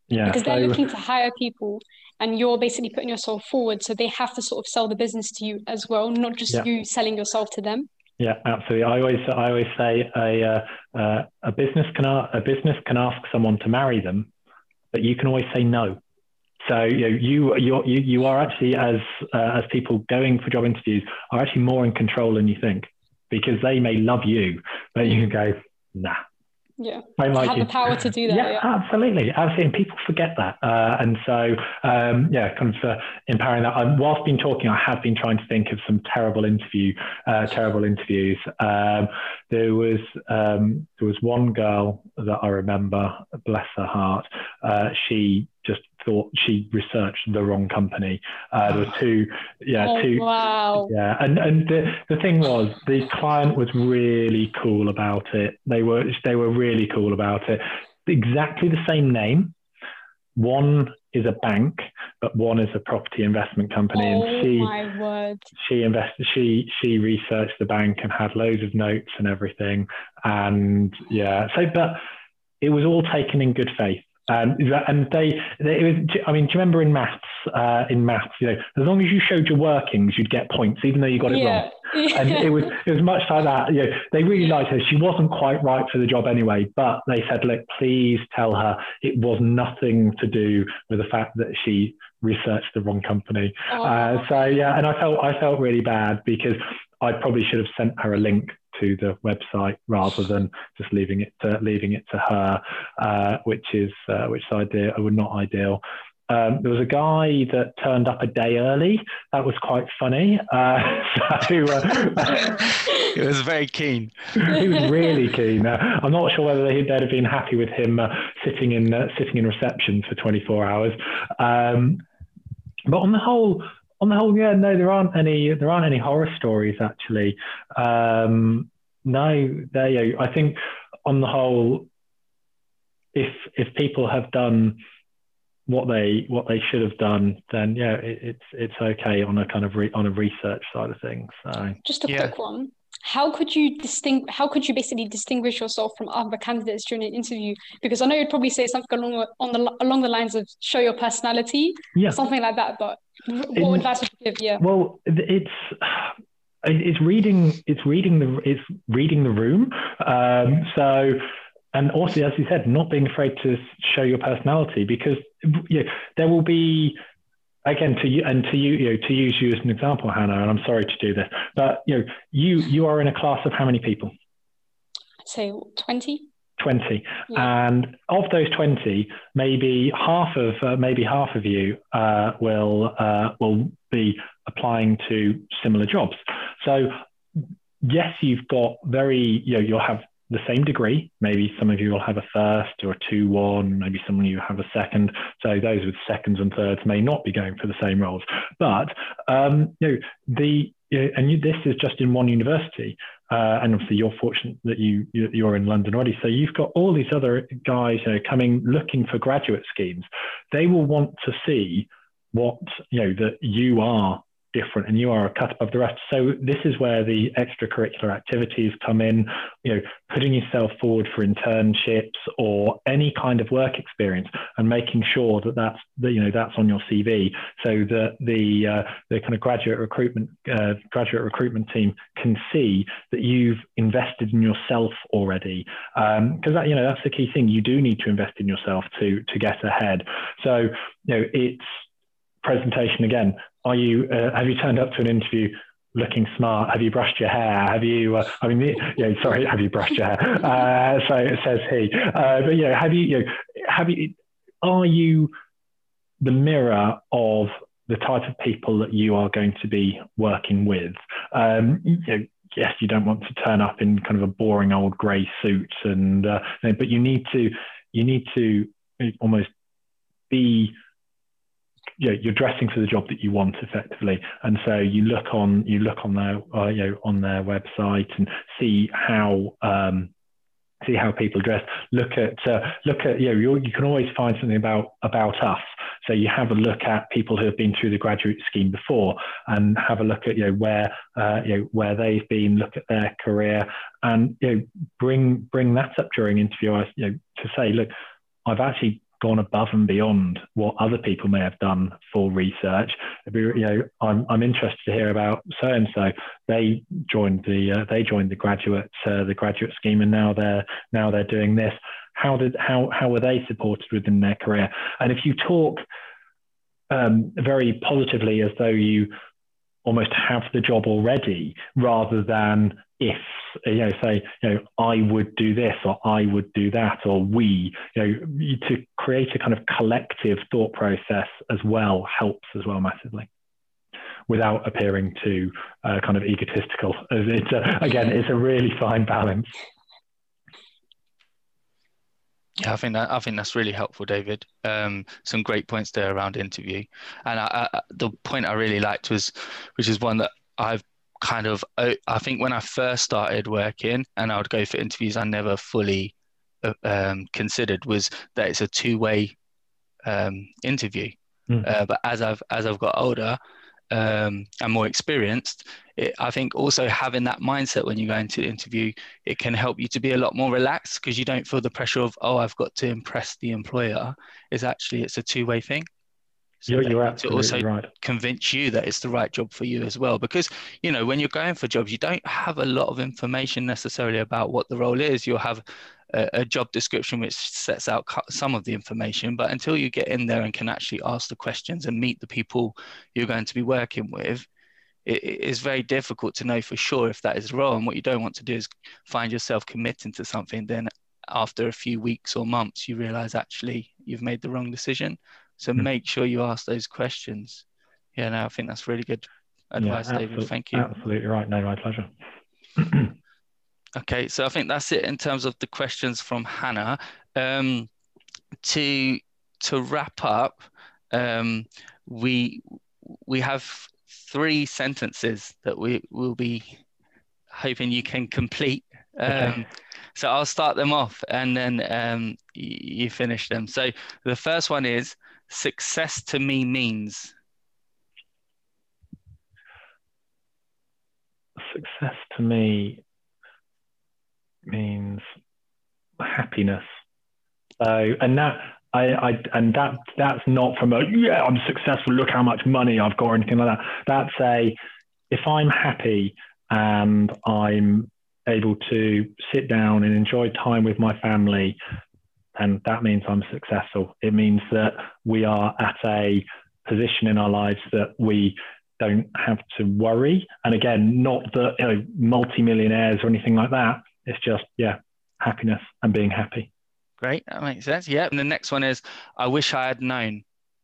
Yeah, because they're so, looking to hire people and you're basically putting yourself forward. So they have to sort of sell the business to you as well, not just yeah. you selling yourself to them. Yeah, absolutely. I always, I always say a uh, uh, a business can a business can ask someone to marry them, but you can always say no. So you know, you you you you are actually as uh, as people going for job interviews are actually more in control than you think, because they may love you, but you can go, nah. Yeah, I to like have you. the power to do that. Yeah, Yeah, absolutely, absolutely. And people forget that, uh, and so um, yeah, kind of uh, empowering that. Um, whilst been talking, I have been trying to think of some terrible interview, uh, terrible interviews. Um, there was um, there was one girl that I remember, bless her heart. Uh, she just thought she researched the wrong company. Uh, there was two, yeah, oh, two. wow. Yeah, and and the, the thing was, the client was really cool about it. They were they were really cool about it. Exactly the same name. One is a bank, but one is a property investment company. Oh, and she my word. she invested. She she researched the bank and had loads of notes and everything. And yeah, so but it was all taken in good faith. Um, and they, they, it was, I mean, do you remember in maths, uh, in maths, you know, as long as you showed your workings, you'd get points, even though you got it Yeah. wrong. Yeah. And it was, it was much like that. You know, they really liked her. She wasn't quite right for the job anyway, but they said, look, please tell her it was nothing to do with the fact that she researched the wrong company. Oh. Uh, so yeah, and I felt, I felt really bad because I probably should have sent her a link to the website rather than just leaving it to leaving it to her, uh, which is uh, which is ideal, or not ideal. Um, there was a guy that turned up a day early. That was quite funny. Uh, so uh, he was very keen. He was really keen. Uh, I'm not sure whether they'd have been happy with him uh, sitting in uh, sitting in reception for twenty-four hours. Um, but on the whole. On the whole, yeah, no, there aren't any. There aren't any horror stories actually. Um, no, they. I think on the whole, if if people have done what they what they should have done, then yeah, it, it's it's okay on a kind of re, on a research side of things. So just a yeah. quick one. How could you distinguish? How could you basically distinguish yourself from other candidates during an interview? Because I know you'd probably say something along on the along the lines of show your personality, yeah, something like that. But what In, advice would you give? Yeah. Well, it's it's reading it's reading the it's reading the room. Um, so, and also, as you said, not being afraid to show your personality, because you know, there will be. Again, to you and to you, you know, to use you as an example, Hannah, and I'm sorry to do this, but you know, you you are in a class of how many people? I'd say twenty. twenty, yeah. And of those twenty, maybe half of uh, maybe half of you uh, will uh, will be applying to similar jobs. So yes, you've got very you know you'll have the same degree. Maybe some of you will have a first or a two one, maybe some of you have a second. So those with seconds and thirds may not be going for the same roles. But um, you know, the you know, and you, this is just in one university. Uh, and obviously you're fortunate that you, you, you're in London already. So you've got all these other guys you know, coming, looking for graduate schemes. They will want to see what, you know, that you are different and you are a cut above the rest. So this is where the extracurricular activities come in, you know, putting yourself forward for internships or any kind of work experience and making sure that that's, that, you know, that's on your C V so that the, uh, the kind of graduate recruitment, uh, graduate recruitment team can see that you've invested in yourself already. Um, because that, you know, that's the key thing. You do need to invest in yourself to, to get ahead. So, you know, it's presentation again. Are you, uh, have you turned up to an interview looking smart? Have you brushed your hair? Have you, uh, I mean, yeah, sorry, have you brushed your hair? Uh, so it says he, uh, but yeah, have you, you know, have you, are you the mirror of the type of people that you are going to be working with? Um, you know, yes, you don't want to turn up in kind of a boring old grey suit and, uh, but you need to, you need to almost be, you know, you're dressing for the job that you want effectively. And so you look on, you look on their, uh, you know, on their website and see how, um, see how people dress. Look at, uh, look at, you know, you you can always find something about, about us. So you have a look at people who have been through the graduate scheme before and have a look at, you know, where, uh, you know, where they've been, look at their career and, you know, bring, bring that up during interview, you know, to say, look, I've actually gone above and beyond what other people may have done for research. You know, I'm I'm interested to hear about so and so. They joined the uh, they joined the graduate uh, the graduate scheme, and now they're now they're doing this. How did how how were they supported within their career? And if you talk um, very positively, as though you almost have the job already, rather than if, you know, say, you know, I would do this, or I would do that, or we, you know, to create a kind of collective thought process as well helps as well massively, without appearing too uh, kind of egotistical. It's a, again, it's a really fine balance. Yeah, I think that I think that's really helpful, David. Um, some great points there around interview, and I, I, the point I really liked was, which is one that I've kind of, I think when I first started working and I would go for interviews, I never fully uh, um, considered was that it's a two-way um, interview. Mm. Uh, but as I've as I've got older um, and more experienced, it, I think also having that mindset when you go into the interview, it can help you to be a lot more relaxed, because you don't feel the pressure of, oh, I've got to impress the employer. Is actually, it's a two-way thing. So you're, you're absolutely to also right. convince you that it's the right job for you as well. Because, you know, when you're going for jobs, you don't have a lot of information necessarily about what the role is. You'll have a, a job description which sets out some of the information, but until you get in there and can actually ask the questions and meet the people you're going to be working with, it, it is very difficult to know for sure if that is the role. And what you don't want to do is find yourself committing to something, then after a few weeks or months, you realize actually you've made the wrong decision. So make sure you ask those questions. Yeah, no, I think that's really good advice, yeah, David. Thank you. Absolutely right. No, my pleasure. Okay, so I think that's it in terms of the questions from Hannah. Um, to to wrap up, um, we we have three sentences that we will be hoping you can complete. Um, okay. So I'll start them off, and then um, you, you finish them. So the first one is, success to me means. Success to me means happiness. So, and that I, I and that that's not from a, yeah, I'm successful, look how much money I've got, or anything like that. That's a, if I'm happy and I'm able to sit down and enjoy time with my family, and that means I'm successful. It means that we are at a position in our lives that we don't have to worry. And again, not that, you know, multi-millionaires or anything like that. It's just, yeah, happiness and being happy. Great, that makes sense. Yeah. And the next one is, I wish I had known.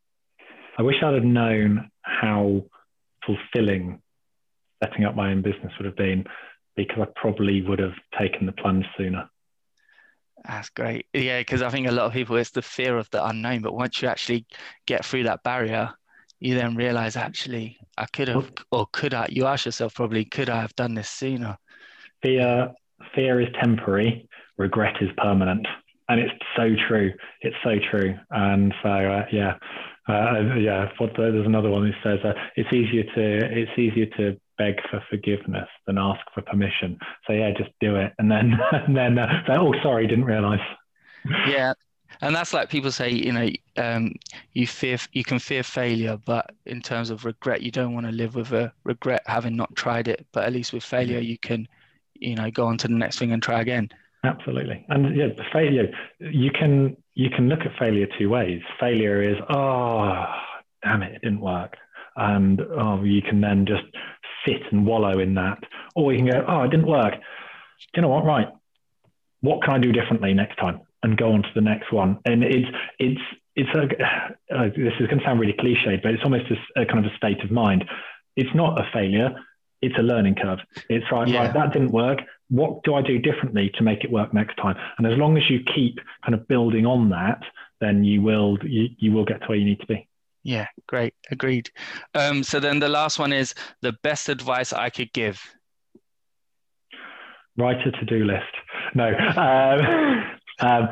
I wish I'd have known how fulfilling setting up my own business would have been, because I probably would have taken the plunge sooner. That's great. Yeah, because I think a lot of people, it's the fear of the unknown. But once you actually get through that barrier, you then realize, actually, I could have, or could I, you ask yourself probably, could I have done this sooner? Fear, fear is temporary, regret is permanent. And it's so true. It's so true. And so, uh, yeah, uh, yeah. What, there's another one that says uh, it's easier to it's easier to beg for forgiveness than ask for permission. So yeah, just do it, and then and then uh, say, oh, sorry, didn't realise. Yeah, and that's like people say, you know, um, you fear you can fear failure, but in terms of regret, you don't want to live with a regret having not tried it. But at least with failure, you can, you know, go on to the next thing and try again. Absolutely. And yeah, failure, you can you can look at failure two ways. Failure is, oh, damn it, it didn't work. And oh, you can then just sit and wallow in that. Or you can go, oh, it didn't work. Do you know what? Right. What can I do differently next time? And go on to the next one. And it's, it's, it's a, uh, this is going to sound really cliched, but it's almost a, a kind of a state of mind. It's not a failure. It's a learning curve. It's right, yeah. right, that didn't work. What do I do differently to make it work next time? And as long as you keep kind of building on that, then you will you, you will get to where you need to be. Yeah, great. Agreed. Um, so then the last one is, the best advice I could give. Write a to-do list. No. Um, um,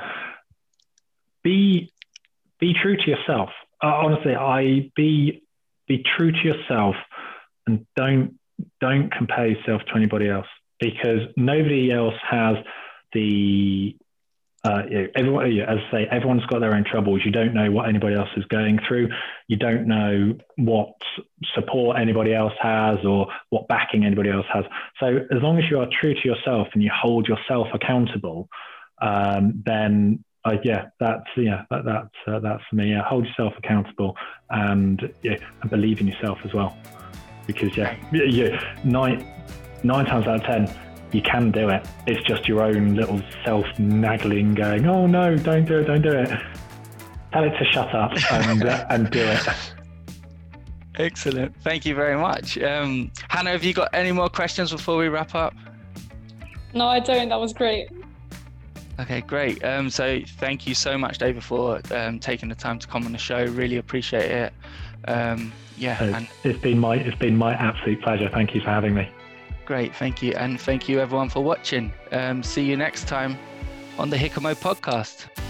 be be true to yourself. Uh, honestly, I be be true to yourself, and don't don't compare yourself to anybody else, because nobody else has the Uh, you know, everyone, you know, as I say, everyone's got their own troubles. You don't know what anybody else is going through. You don't know what support anybody else has or what backing anybody else has. So as long as you are true to yourself and you hold yourself accountable, um, then uh, yeah, that's yeah, that, that's uh, that's for me. Yeah, hold yourself accountable and yeah, and believe in yourself as well. Because yeah, yeah, nine nine times out of ten. You can do it. It's just your own little self-naggling going, oh no, don't do it, don't do it. Tell it to shut up and, uh, and do it. Excellent. Thank you very much. Um, Hannah, have you got any more questions before we wrap up? No, I don't. That was great. Okay, great. Um, so thank you so much, David, for um, taking the time to come on the show. Really appreciate it. Um, yeah. It's, and it's been my it's been my absolute pleasure. Thank you for having me. Great, thank you. And thank you everyone for watching. Um, see you next time on the Hikamo podcast.